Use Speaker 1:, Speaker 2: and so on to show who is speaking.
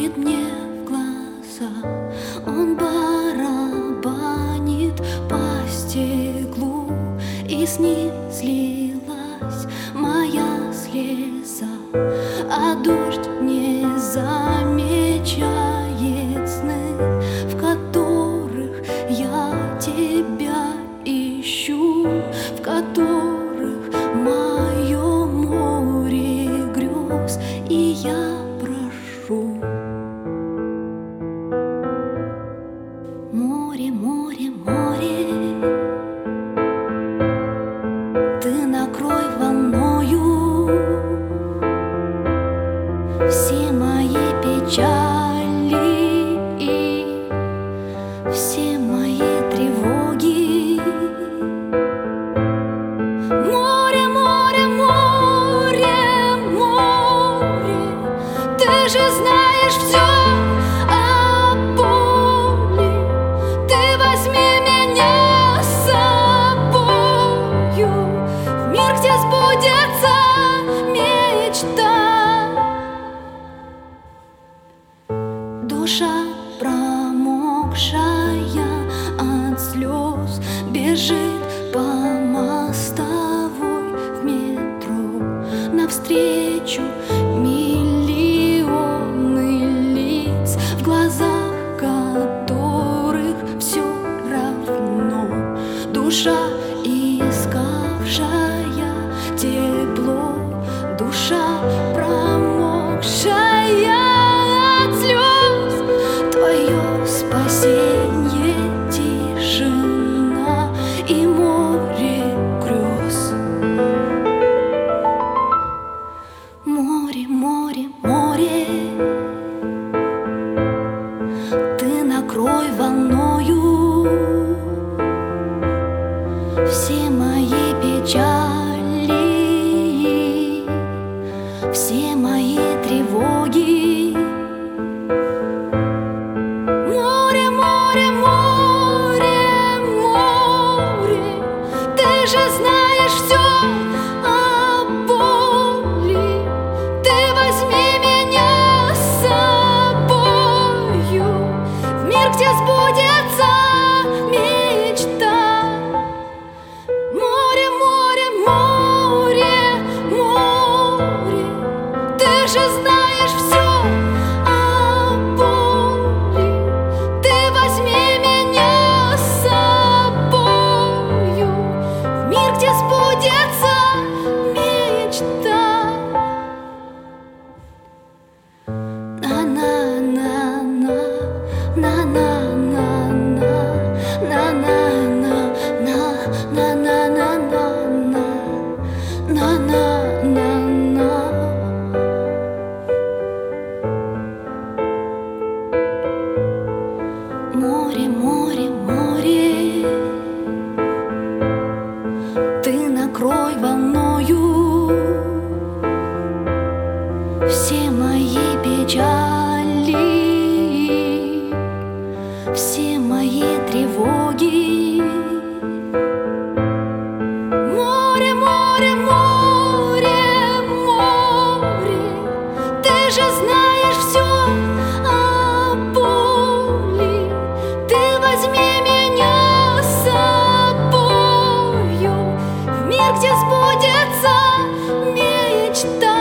Speaker 1: смотрит мне в глаза, он барабанит по стеклу, и с ним слилась моя слеза, а дождь не замечает сны, в которых я тебя ищу, в которых мое море грез, и я прошу. Море, море, море, ты накрой волною все мои печали и все мои тревоги. Море, море, море, море, ты же знаешь все о боли. Ты возьми меня с собою в мир, где сбудется мечта. Душа промокшая от слез бежит по мостовой в метро, навстречу миллионы лиц, в глазах которых все равно. Душа, искавшая тепло, душа промокшая от слез, твое спасение — тишина и море грез. Море, море, море, ты накрой волною все мои печали, все мои тревоги. Море, море, море, море, ты же знаешь все о боли. Ты возьми меня с собою в мир, где сбудется мечта. Море, море, море, море, ты же знаешь все о боли. Ты возьми меня с собою в мир, где сбудется мечта. На-на-на-на, на-на-на-на, на-на-на-на, на-на-на-на, на-на-на-на. Море, море, море, ты накрой волною все мои печали, все мои тревоги. Море, море, море, море, ты же знаешь все о боли. Ты возьми меня с собою в мир, где сбудется мечта.